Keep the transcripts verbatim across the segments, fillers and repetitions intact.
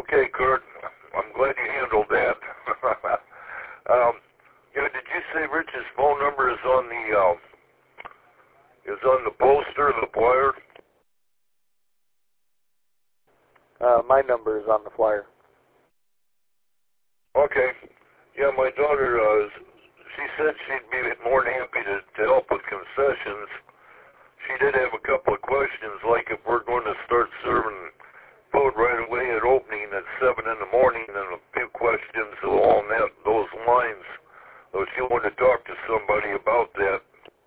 Okay, Kurt. I'm glad you handled that. um, you know, did you say Rich's phone number is on the uh, is on the poster, the flyer? Uh, my number is on the flyer. Okay. Yeah, my daughter, uh, she said she'd be more than happy to, to help with concessions. She did have a couple of questions, like if we're going to start serving food right away at opening at seven in the morning, and a few questions along that those lines. So she wanted to talk to somebody about that.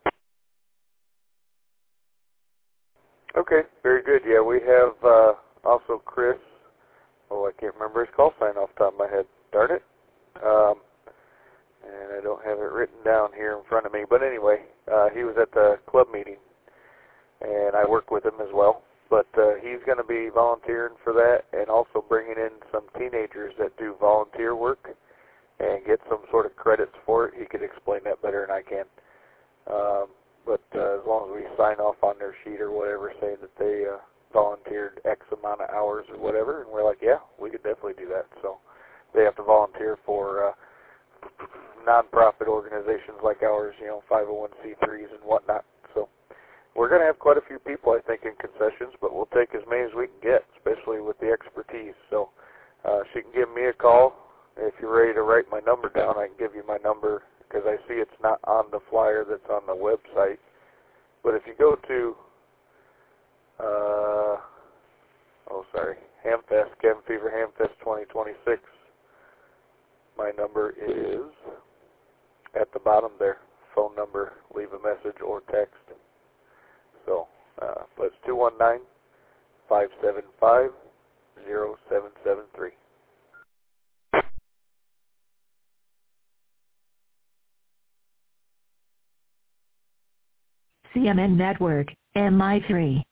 Okay, very good. Yeah, we have uh, also Chris. Oh, I can't remember his call sign off the top of my head. Darn it. Um, and I don't have it written down here in front of me. But anyway, uh, he was at the club meeting, and I work with him as well. But uh, he's going to be volunteering for that and also bringing in some teenagers that do volunteer work and get some sort of credits for it. He could explain that better than I can. Um, but uh, as long as we sign off on their sheet or whatever, say that they uh, volunteered X amount of hours or whatever, and we're like, yeah, we could definitely do that. So they have to volunteer for uh, non-profit organizations like ours, you know, five oh one c threes and whatnot. So we're going to have quite a few people, I think, in concessions, but we'll take as many as we can get, especially with the expertise. So uh, she can give me a call. If you're ready to write my number down, I can give you my number, because I see it's not on the flyer that's on the website. But if you go to, uh, oh, sorry, Hamfest, Cabin Fever Hamfest twenty twenty-six, my number is at the bottom there. Phone number, leave a message or text. So, uh, but it's two one nine, five seven five, zero seven seven three. C M N Network, M I three.